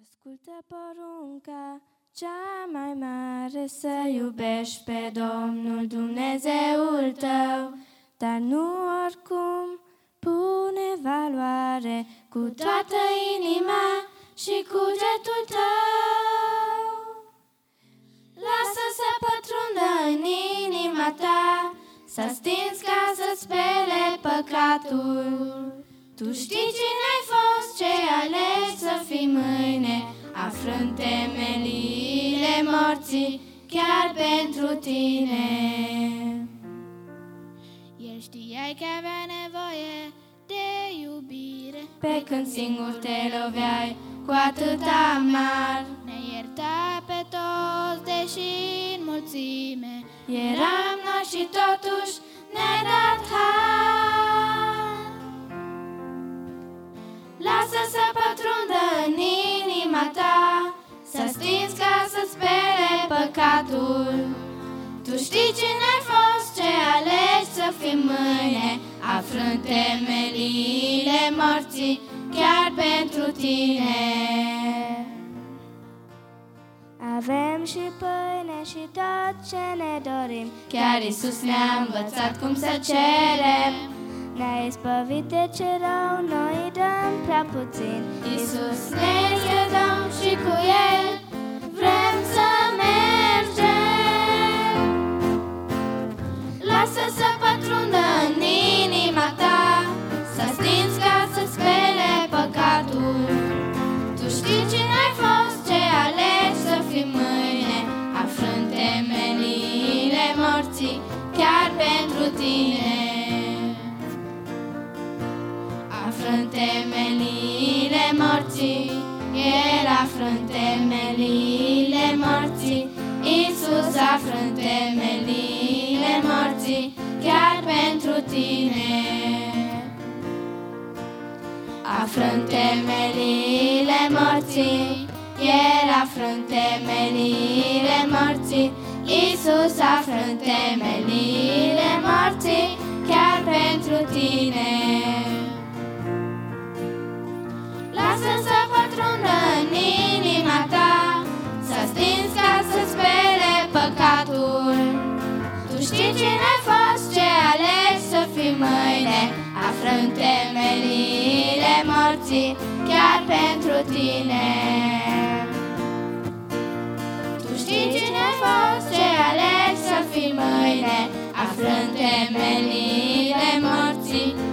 Ascultă porunca cea mai mare, să iubești pe Domnul Dumnezeul tău, dar nu oricum pune valoare cu toată inima și cugetul tău. Lasă să pătrundă în inima ta, să stinzi ca să spele păcatul. Tu știi cine ai fost, ce alegi să fii mâine, aflând temeliile morții chiar pentru tine. El știai că avea nevoie de iubire, Pe când singur te loveai cu atâta amar. ne ierta pe toți, deși în mulțime Eram noi și totuși ne-ai dat har. Lasă să pătrundă în inima ta, să stinzi ca să spele păcatul. Tu știi cine ai fost, ce alegi să fii mâine, aflând temeliile morții chiar pentru tine. Avem și pâine și tot ce ne dorim, Chiar Iisus ne-a învățat cum să cerem. ne-a izbăvit de ce rău, noi îi dăm prea puțin. Iisus ne este Domn și cu El vrem să mergem. Lasă să pătrundă în inima ta, să stinzi ca să spele păcatul. Tu știi cine ai fost, ce alegi să fii mâine, aflând temeliile morții chiar pentru tine. Aflând temeliile morții, El aflând temeliile morții, Iisus aflând temeliile morții chiar pentru tine. Aflând temeliile morții, El aflând temeliile morții, Iisus aflând temeliile morții chiar pentru tine. Lasă să pătrundă în inima ta, să stinzi ca să spele păcatul. Tu știi cine ai fost, ce alegi să fii mâine, aflând temeliile morții chiar pentru tine. Tu știi cine ai fost, ce alegi să fii mâine, aflând temeliile morții